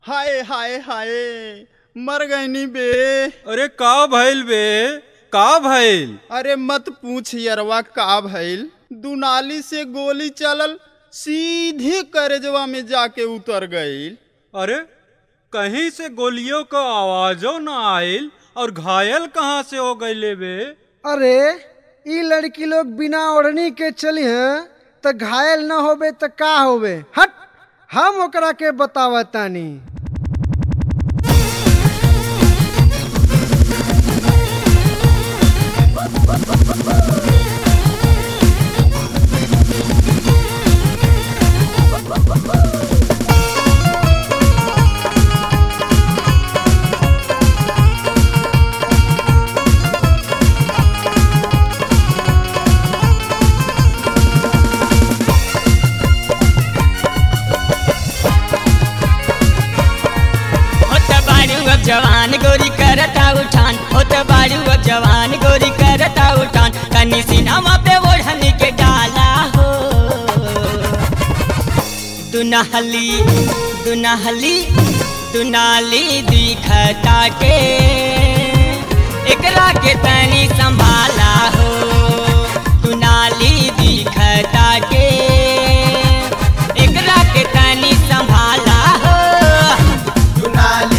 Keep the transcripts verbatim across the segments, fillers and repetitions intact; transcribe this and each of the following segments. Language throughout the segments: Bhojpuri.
हाय हाय हाय मर गईनी बे। अरे का भइल बे? का भइल? अरे मत पूछ यरवा का भइल। दुनाली से गोली चलल सीधे करेजवा में जाके उतर गईल। अरे कहीं से गोलियों का आवाजो न आइल और घायल कहाँ से हो गईले बे? अरे ई लड़की लोग बिना ओढ़नी के चली हैं तो घायल न होबे तो का होबे। हट, हम ओकरा के बतावतानी। जवान गोरी करता उठान होत बाड़ू अब जवान गोरी करता उठान कनी सिनामा पे ओढ़नी के डाला हो। दुनहली दुनहली दुनाली दिखता के एकरा के तनी संभाला हो। दुनाली दिखता के एकरा के तनी संभाला हो। दुनाली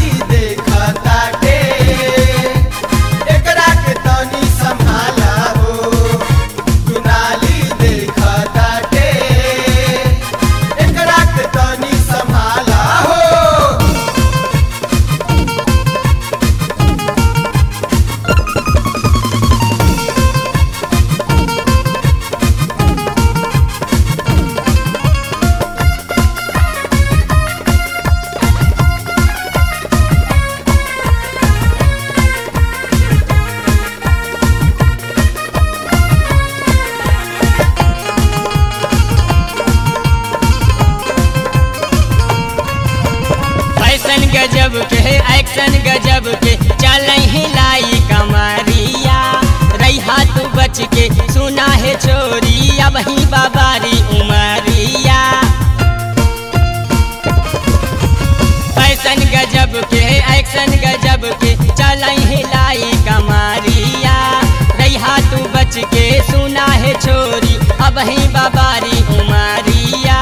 गजब के एक्शन गजब के चल हिलाई कमरिया रही हाथ बच के सुना है छोरी अब ही बाबारी उमरिया। फैशन गजब के एक्शन गजब के चल हिलाई कमरिया रही हाथ बच के सुना है छोरी अब ही बाबारी उमरिया।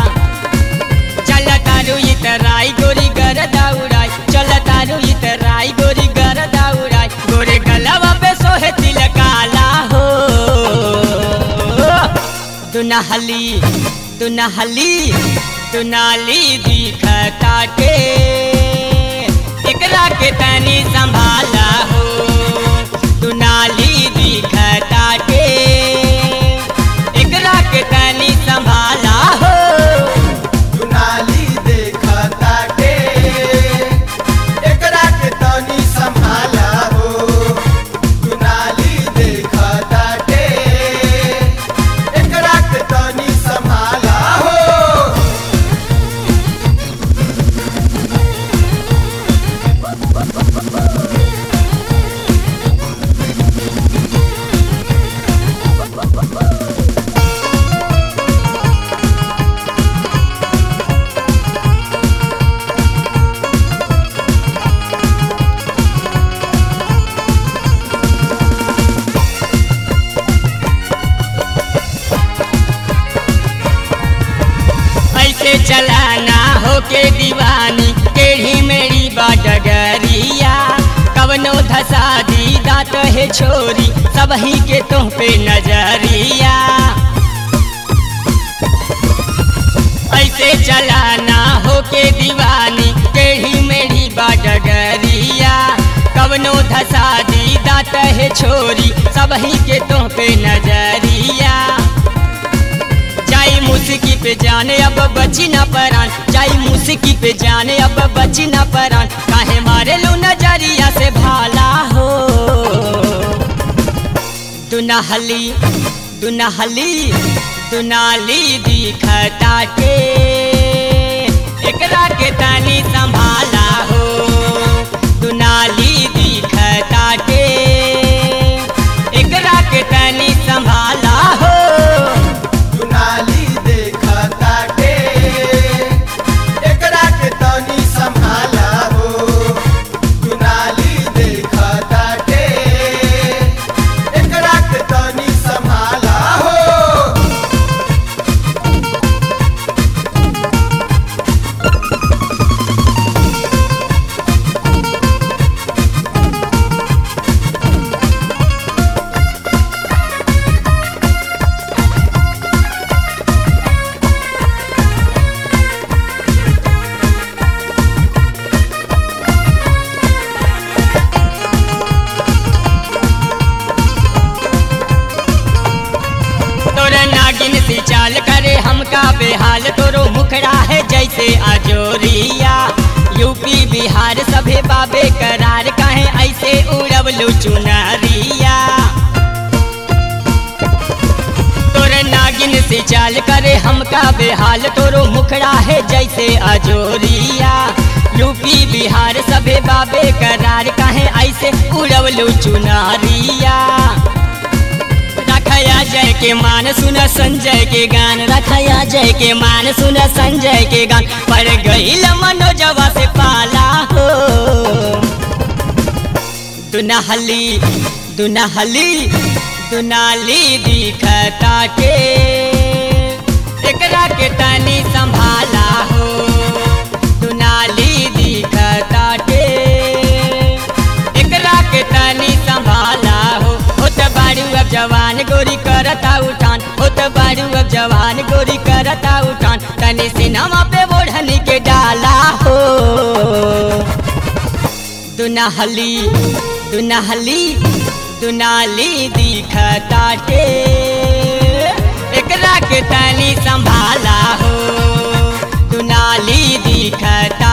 चल तारू इतराई गोरी गर दौड़ाई चल तारू इतराई गोरी गर दौड़ाई गोरे गलवा पे सोहे तिल काला हो। दुनहली दुनहली दुनाली दिखता के एकरा के तनी संभाला हो। दुनाली दिखता के एकरा के तनी संभाला हो। दुनाली देखता के एकरा के तनी संभाला हो। दुनाली देखता के एकरा के तनी संभाला हो। चलाना होके दीवानी टेढ़ी मेरी बाडगरिया कवनो धसा दी दात है छोरी सब ही के तुम पे नजरिया। ऐसे चलाना होके दीवानी टेढ़ी मेरी बाडगरिया कवनो धसा दी दात है छोरी सब ही के तुम पे नजरिया। जाई मुस्की पे जाने अब बची ना परान जाई मुस्की पे जाने अब बची ना परान काहे मारे लो नजरिया से भाला हो। दुनहली दुनहली दुनाली दिखता के एकरा के तनी संभाला हो। दुनाली दिखता के एकरा के तनी संभाला हो। दुनाली देखता के एकरा के तनी संभाला बिहार सभे बाबे करार कहे ऐसे उड़वलू चुनरिया तोरे नागिन से चाल करे हमका बेहाल तोरो मुखड़ा है जैसे अजोरिया यूपी बिहार सभे बाबे करार कहे ऐसे उड़वलू चुनरिया रखया जय के मान सुन संजय के गान रखया जय के मान सुन संजय के गान पर गईल मनोजवा से पाला हो दुनहली दुनहली दुनाली दिखता के एकरा के तनी संभाला हो दुनाली दिखता के एकरा के तनी संभाला हो होत बारू अब जवान गोरी करता उठान होत बारू अब जवान गोरी करता उठान तनी सिनेमा पे ओढ़नी के डाला हो दुनहली दुनहली दुनाली दिखता के एकरा के तनी संभाला हो दुनाली दिखता